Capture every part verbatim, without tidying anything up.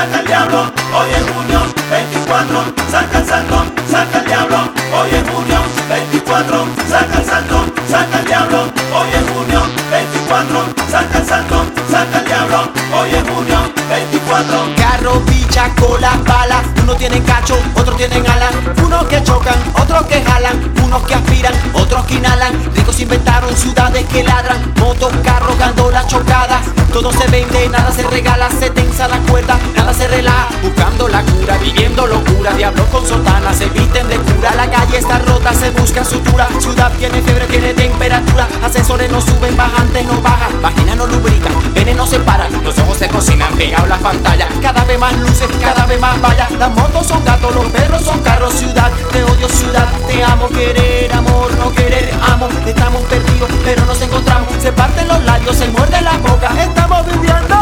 saca el diablo. Hoy es junio veinticuatro, saca el santo, saca el diablo. Hoy es junio veinticuatro, saca el santo, saca el diablo. Hoy es junio veinticuatro, saca el santo, saca el diablo. Hoy es junio veinticuatro. Carro, bicha, cola, bala. Unos tienen cacho, otros tienen alas. Unos que chocan, otros que jalan. Unos que aspiran, otros que inhalan. Ricos inventaron ciudades que ladran. Motos, carros, gandolas chocadas. Todo se vende, nada se regala. Se tensa la cuerda, nada se relaja. Buscando la cura, viviendo locura. Diablos con sotana, se visten de cura. La calle está rota, se busca sutura. Ciudad tiene fiebre, tiene temperatura. Ascensores no suben, bajantes no bajan. Vagina no lubrican, pene no se paran. Los ojos se cocinan, pegados las pantallas. Cada vez más luces, cada vez más vallas. Las motos son gatos, los perros son carros. Ciudad, te odio ciudad, te amo. Querer amor, no querer amo. Estamos perdidos, pero nos encontramos. Se parten los labios, se muerde la boca. Estamos viviendo.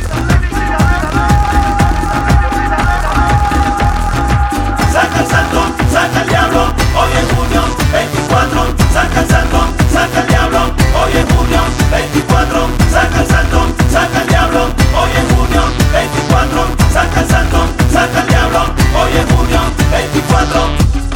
Saca el santo, saca el diablo. Hoy es junio veinticuatro, saca el santo, saca el diablo. Hoy es junio veinticuatro, saca el santo, saca el diablo. Hoy es junio veinticuatro, saca el santo, saca el diablo. Hoy es junio veinticuatro.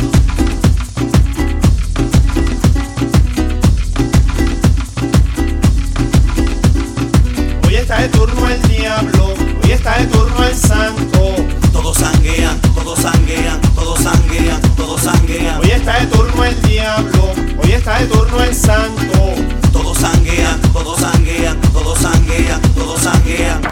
Hoy está de turno el diablo, hoy está de turno el santo. Todos sanguean, todos sanguean, todos sanguean, todos sanguean. Hoy está de turno el diablo, hoy está de turno el santo. Todos sanguean, todos sanguean, todos sanguean, todos sanguean.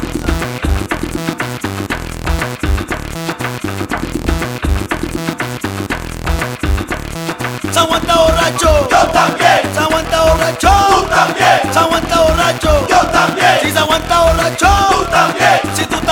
Se aguanta borracho, Yo también, se aguanta borracho, tú también, se aguanta borracho, yo también, si se aguanta borracho, tú también. si tú